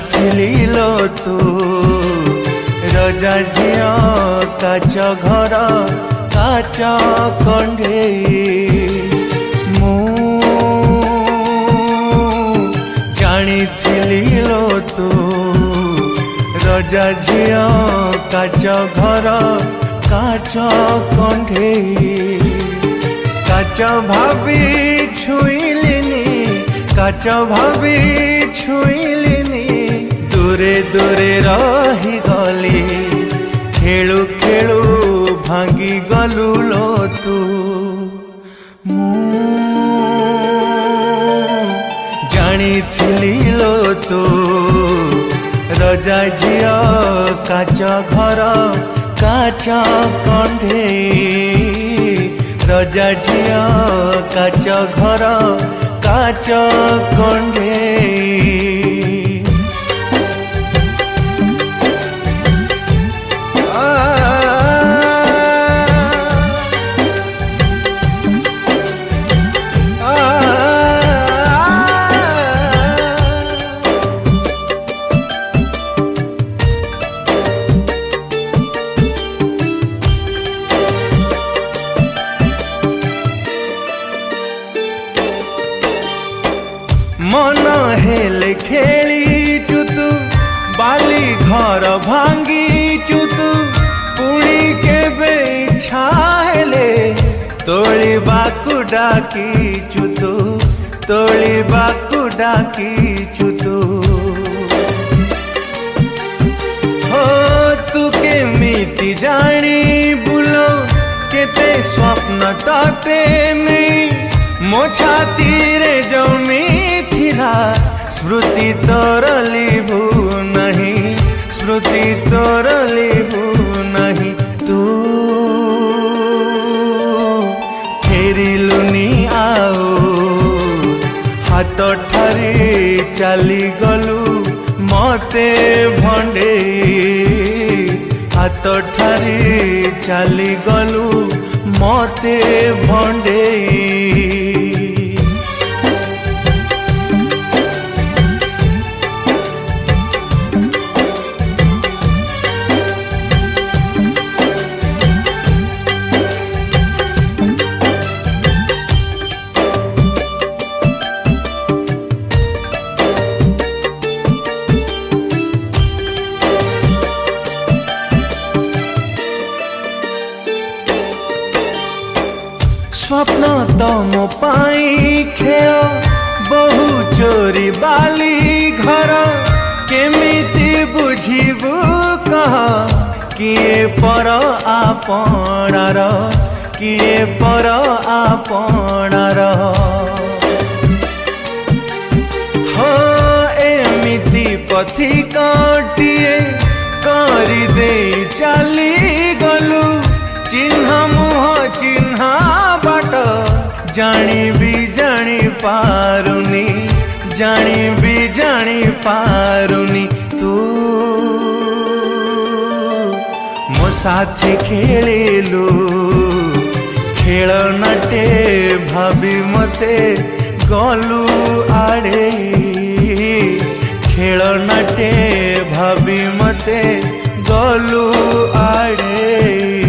जानी लो तू रजा झिया काच घर काच कंढे मु जानी लो तू रजा झिया काच घर काच कंढे काच भाभी छुईलिनी काच भाभी छुईलिनी दूरे दूरे रही गली खेलु खेलु भांगी गलु लो तू जानी लो तू रजा झिया काच घर काच कंढे रजा झिया काच घर काच कंढे मन हेले खेली चुतु बाली घर भांगी चुतु पुणी केबे इच्छा हेले तोली बाकु डाकी चुतु तोली बाकु डाकी चुतु हो तू केमिति जानी बुलो केते स्वप्न ताते नहीं मो छाती रे जमी थिरा स्मृति तोर लिभु नहीं स्मृति तोर लिभु नहीं तू फेरिलुनी आओ हाथ ठारी चली गलु मते भंडे हाथ ठारी चली गलु मते भंडे स्वप्न तम पाई खेल बहु चोरी बाली घर केमिति बुझिबु कह किए पर आपणार किए पर आपणार हो एमिति पथिकटिए करि दे चली गलु चिन्ह मुह चिन्ह बाट जानी भी जानी पारुनी जानी भी जानी पारुनी तू मो साथी खेलिलु खेल नाटे भाभी मते गलु आड़े खेल नाटे भाभी मते गलु आड़े।